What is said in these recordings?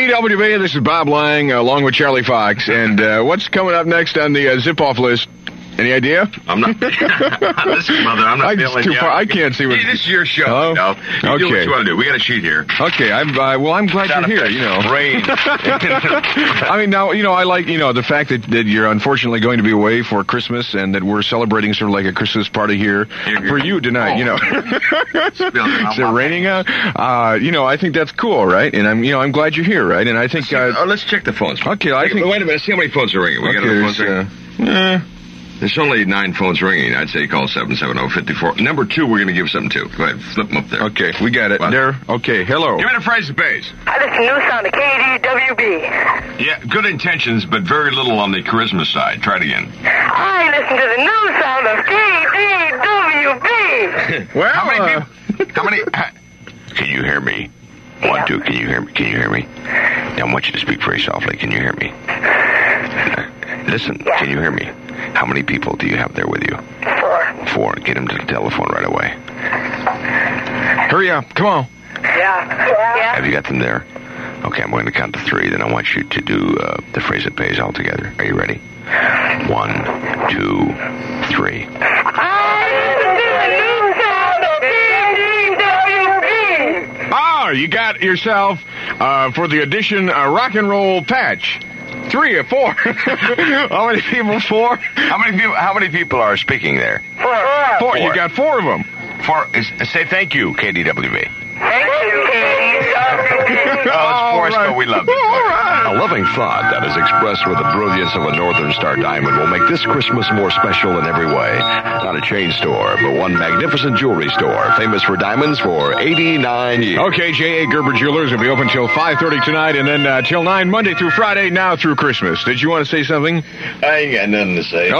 KDWB, this is Bob Lang, along with Charlie Fox. And what's coming up next on the zip-off list? Any idea? I'm not. Listen, Mother, I'm not feeling too far. I can't see what. This is your show. Oh? You know. You do what you want to do. We got a sheet here. Okay. I'm glad you're here. You know. Rain. I mean, now I like the fact that you're unfortunately going to be away for Christmas, and that we're celebrating sort of like a Christmas party here for you tonight. Oh. Is it raining out? I think that's cool, right? And I'm glad you're here, right? And I think let's check the phones. Okay. I think. Wait a minute. See how many phones are ringing. We got other phones ringing. There's only 9 phones ringing. I'd say call 770-54. Number 2, we're going to give something to. Go ahead, flip them up there. Okay, we got it. What? There. Okay, hello. Give me the phrase that pays. I listen to new sound of KDWB. Yeah, good intentions, but very little on the charisma side. Try it again. I listen to the new sound of KDWB. Well, how many people? How many? Can you hear me? 1, 2. Can you hear me? Can you hear me? Now, I want you to speak very softly. Can you hear me? Listen. Yeah. Can you hear me? How many people do you have there with you? 4. Get them to the telephone right away. Hurry up. Come on. Yeah. Have you got them there? Okay, I'm going to count to 3. Then I want you to do the phrase that pays all together. Are you ready? 1, 2, 3. You got yourself, for the edition, a rock and roll patch. 3 or 4. How many people? 4? How many people are speaking there? 4. You got 4 of them. 4. Say thank you, KDWB. Thank you, KDWB. It's Forrest, but we love it. A loving thought that is expressed with the brilliance of a Northern Star diamond will make this Christmas more special in every way. Not a chain store, but one magnificent jewelry store, famous for diamonds for 89 years. Okay, J.A. Gerber Jewelers will be open till 5:30 tonight, and then till 9 Monday through Friday, now through Christmas. Did you want to say something? I ain't got nothing to say.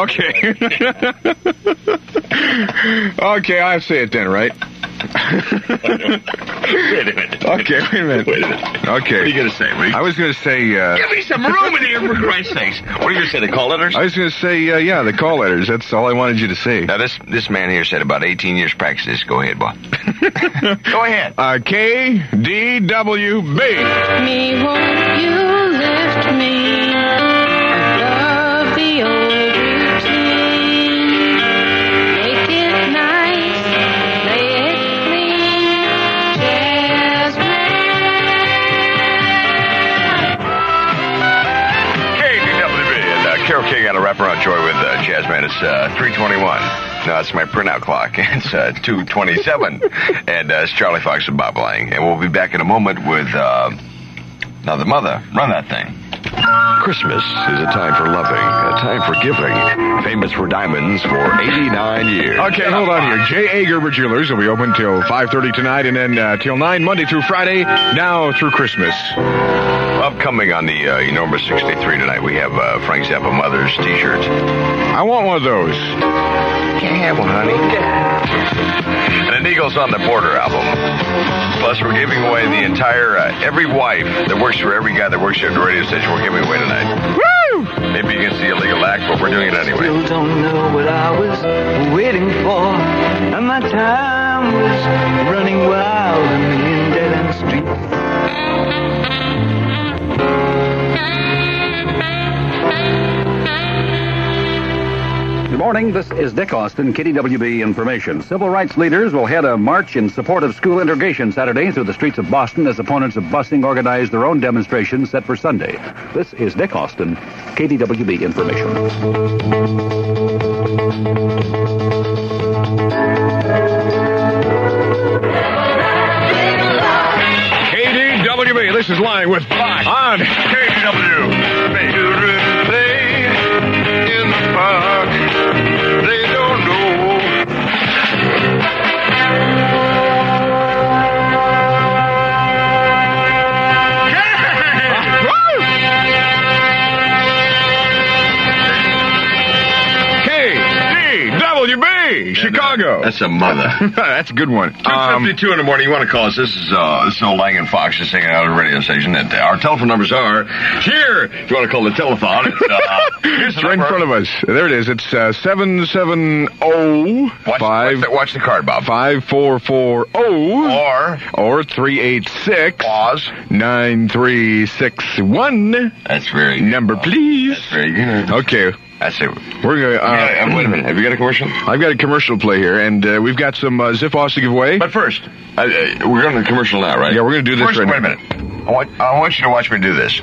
Okay. Okay, I'll say it then, right? Wait a minute. Okay, wait a minute. Okay. What are you going to say? I was going to say... Give me some room in here, for Christ's sakes. What are you going to say, the call letters? I was going to say, the call letters. That's all I wanted you to say. Now, this man here said about 18 years practice. Go ahead, boy. Go ahead. KDWB. Me, won't you lift me above the old routine? Make it nice, lay it clean, KDWB and Carol King on a wraparound joy with Jazzman. It's 3:21. No, that's my printout clock. It's 2:27. And it's Charlie Fox and Bob Lang. And we'll be back in a moment with now the mother. Run that thing. Christmas is a time for loving, a time for giving. Famous for diamonds for 89 years. Okay, hold on here. J.A. Gerber Jewelers will be open till 5:30 tonight, and then till 9 Monday through Friday, now through Christmas. Upcoming on the enormous 63 tonight, we have Frank Zappa Mother's T-shirts. I want one of those. Can't have one, honey. And an Eagles on the Border album. Plus, we're giving away the entire, every wife that works for every guy that works at the radio station, we're giving away tonight. Woo! Maybe you can see a legal act, but we're doing it anyway. Still don't know what I was waiting for, and my time was running wild in the dead-end streets. Good morning. This is Dick Austin, KDWB Information. Civil rights leaders will head a march in support of school integration Saturday through the streets of Boston as opponents of busing organize their own demonstration set for Sunday. This is Dick Austin, KDWB Information. KDWB, this is Lying with Fox on KDWB. In the park, they don't know. KDWB, Chicago. Chicago. That's a mother. That's a good one. 2:52 in the morning. You want to call us? This is old Lang and Fox just hanging out at a radio station. And our telephone numbers are here. If you want to call the telephone, it's here's the It's right in number. front of us. There it is. It's 770 Watch the card, Bob. 5440 or 386 Pause. 9361. That's very Number, please. That's very good. Okay, That's it. we're gonna. Wait a minute. Have you got a commercial? I've got a commercial play here, and we've got some Ziff-Offs to give away. But first, we're going to the commercial now, right? Yeah, we're gonna do this first, right wait now. a minute. I want you to watch me do this.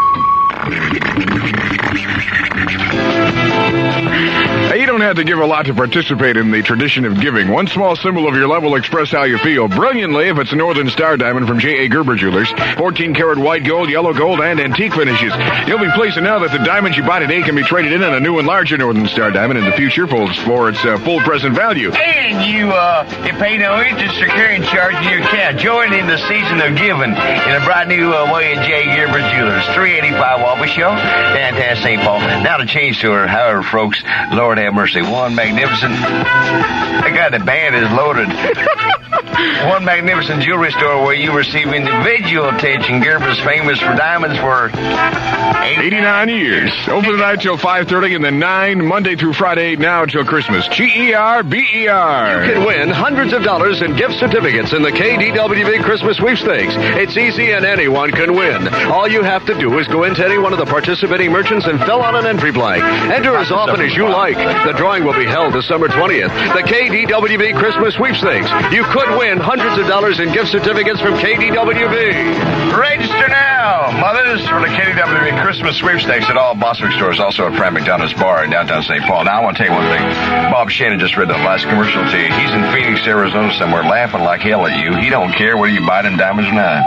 Hey, you don't have to give a lot to participate in the tradition of giving. One small symbol of your love will express how you feel brilliantly if it's a Northern Star diamond from J.A. Gerber Jewelers. 14-karat white gold, yellow gold, and antique finishes. You'll be pleased to know that the diamonds you buy today can be traded in on a new and larger Northern Star diamond in the future for its full present value. And you pay no interest or carrying charge in your account. Join in the season of giving in a bright new way at J. Gerber Jewelers, 385 Walby Show, downtown St. Paul. Now to change to her, however, folks, Lord have mercy. One magnificent. That guy, the band is loaded. One magnificent jewelry store where you receive individual attention. Gerber's famous for diamonds for 89 years. Open tonight till 5:30 and then 9 Monday through Friday now till Christmas. GERBER. You can win hundreds of dollars in gift certificates in the KDWB Christmas Sweepstakes. It's easy and anyone can win. All you have to do is go into any one of the participating merchants and fill out an entry blank. Enter as often as you like. The drawing will be held December 20th. The KDWB Christmas Sweepstakes. You could win hundreds of dollars in gift certificates from KDWB. Register now, mothers, for the KDWB Christmas Sweepstakes at all Bostwick stores, also at Fran McDonald's Bar in downtown St. Paul. Now, I want to tell you one thing. Bob Shannon just read that last commercial to you. He's in Phoenix, Arizona somewhere laughing like hell at you. He don't care whether you buy them diamonds or not.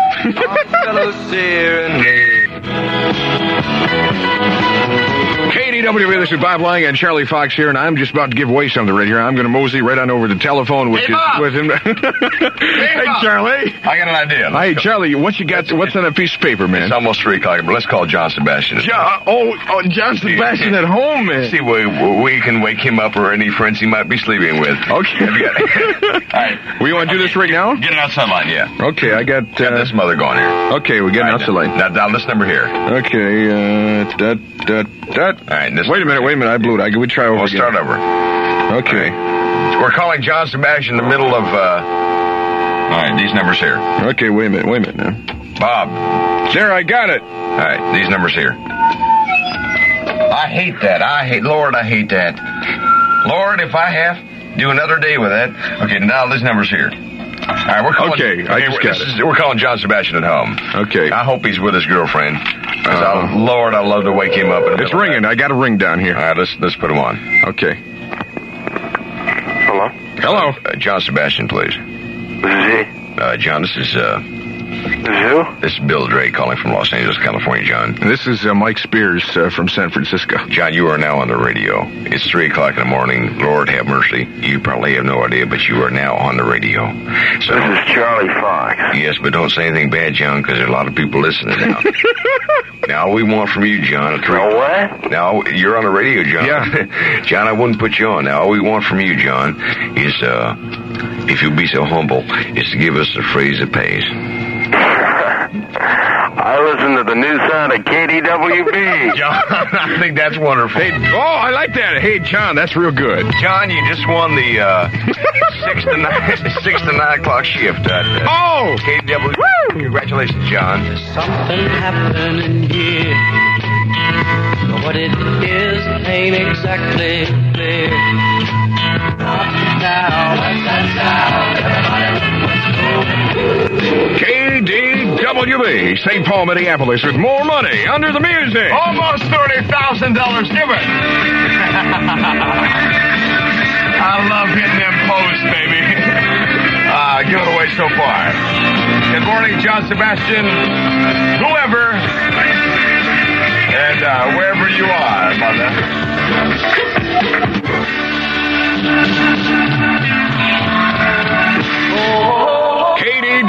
KDWB, this is Bob Lang and Charlie Fox here, and I'm just about to give away something right here. I'm going to mosey right on over the telephone with him. Hey, Charlie. I got an idea. Hey, Charlie, what's on that piece of paper, man? It's almost 3 o'clock, but let's call John Sebastian. John Sebastian at home, man. See, we can wake him up or any friends he might be sleeping with. Okay. All right. We want to do this right now? Get it outside line, yeah. Okay, I got... Got this mother going here. Okay, we're getting outside line. Now dial this number here. Okay, All right. Wait a minute. I blew it. We try over We'll again. start over. Okay. We're calling John Sebastian in the middle of, all right, these numbers here. Okay, wait a minute now. Bob. There, I got it. All right, these numbers here. I hate that. Lord, I hate that. Lord, if I have, do another day with that. Okay, now these numbers here. All right, we're calling. We're calling John Sebastian at home. Okay. I hope he's with his girlfriend. Lord, I'd love to wake him up. It's ringing. I got a ring down here. All right, let's put him on. Okay. Hello. John Sebastian, please. This is he. John, this is Who? This is Bill Drake calling from Los Angeles, California, John. This is Mike Spears from San Francisco. John, you are now on the radio. It's 3 o'clock in the morning. Lord have mercy. You probably have no idea, but you are now on the radio. So, This is Charlie Fox. yes, but don't say anything bad, John, because there are a lot of people listening now. Now, all we want from you, John... what? Now, you're on the radio, John. Yeah. John, I wouldn't put you on. Now, all we want from you, John, is, if you'll be so humble, is to give us the phrase that pays. I listen to the new sound of KDWB. John, I think that's wonderful. Hey, I like that. Hey, John, that's real good. John, you just won the 6 to 9 o'clock shift at KW. Woo! Congratulations, John. Something happening here. What it is ain't exactly clear. KDWB, St. Paul, Minneapolis, with more money under the music. Almost $30,000 given. I love hitting them posts, baby. Give it away so far. Good morning, John Sebastian, whoever, and wherever you are, mother.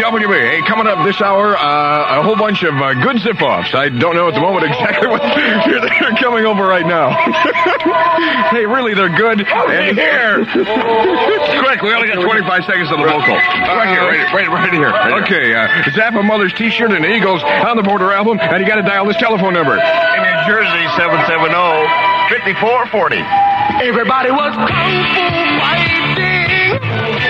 KDWB. Hey, coming up this hour, a whole bunch of good zip-offs. I don't know at the moment exactly what they're coming over right now. Hey, really, they're good. And here. Quick, we only got 25 seconds of the vocal. Right here, right here. Okay, Zappa Mother's T-shirt and Eagles on the Border album, and you got to dial this telephone number. In New Jersey, 770-5440. Everybody was kung fu fighting.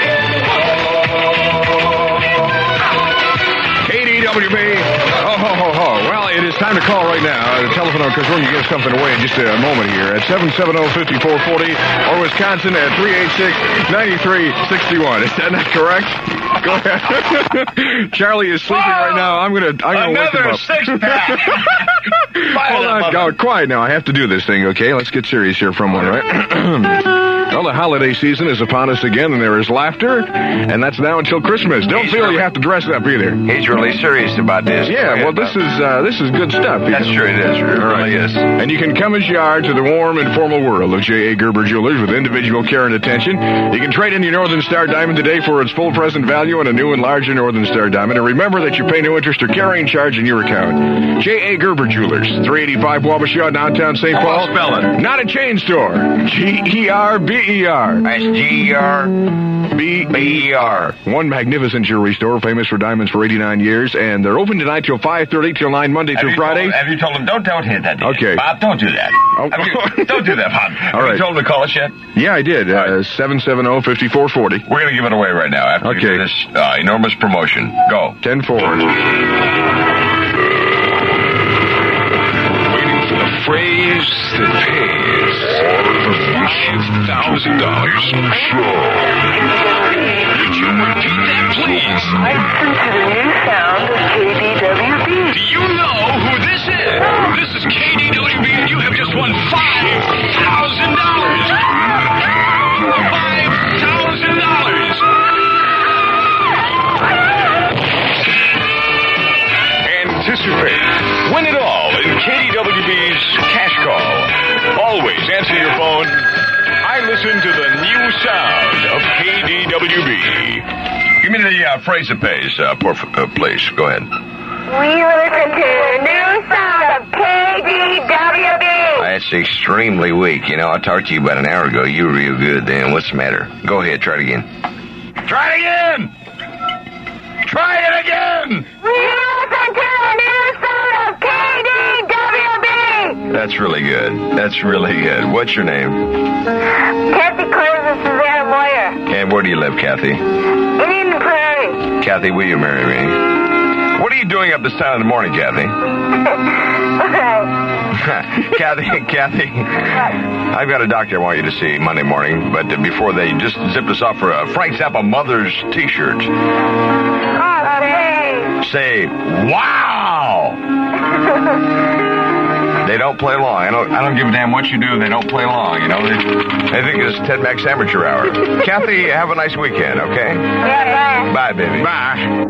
KDWB. Well, it is time to call right now. The telephone number, because we're going to give something away in just a moment here at 770-5440 or Wisconsin at 386-9361. Is that not correct? Go ahead. Charlie is sleeping right now. I'm gonna wake him Another up. six-pack. Hold on, go quiet now. I have to do this thing, okay? Let's get serious here for a moment, right? Well, the holiday season is upon us again, and there is laughter, and that's now until Christmas. Don't feel you have to dress up either. He's really serious about this. Yeah, well, this is good stuff. That's true, it is. It really is. And you can come as you are to the warm, informal world of J.A. Gerber Jewelers with individual care and attention. You can trade in your Northern Star Diamond today for its full present value and a new and larger Northern Star Diamond. And remember that you pay no interest or carrying charge in your account. J.A. Gerber Jewelers, 385 Wabasha, downtown St. Paul. Spell it. Not a chain store. G-E-R-B-E-R. That's G-E-R-B-E-R. One magnificent jewelry store, famous for diamonds for 89 years, and they're open tonight till 5:30 till 9 Monday through Friday. Have you told him? Don't hit that. Okay. Bob, don't do that. Oh. Don't do that, Bob. Have right. you told him to call us yet? Yeah, I did. 770-5440. We're going to give it away right now after we do this enormous promotion. Go. 10-4. Waiting for the phrase that pays. $1,000. Would you repeat that, please? Listen to the new sound of KDWB. Do you know who this is? This is KDWB, and you have just won $5,000. $5,000. Anticipate. Win it all in KDWB's Cash Call. Always answer your phone. I listen to the new sound of KDWB. Give me the phrase that pays, please. Go ahead. We listen to the new sound of KDWB. That's extremely weak. You know, I talked to you about an hour ago. You were real good then. What's the matter? Go ahead, try it again. Try it again! Try it again! We listen to the new sound of KDWB. That's really good. That's really good. What's your name? Kathy Close and Susanna Moyer. And where do you live, Kathy? Indian Prairie. Kathy, will you marry me? What are you doing up this time in the morning, Kathy? Kathy, I've got a doctor I want you to see Monday morning, but before they just zipped us off for a Frank Zappa Mother's T-shirt. Oh, thanks. Say, wow! They don't play long. I don't give a damn what you do. They don't play long, you know. They think it's Ted Max Amateur Hour. Kathy, have a nice weekend, okay? Yeah, bye. Bye, baby. Bye.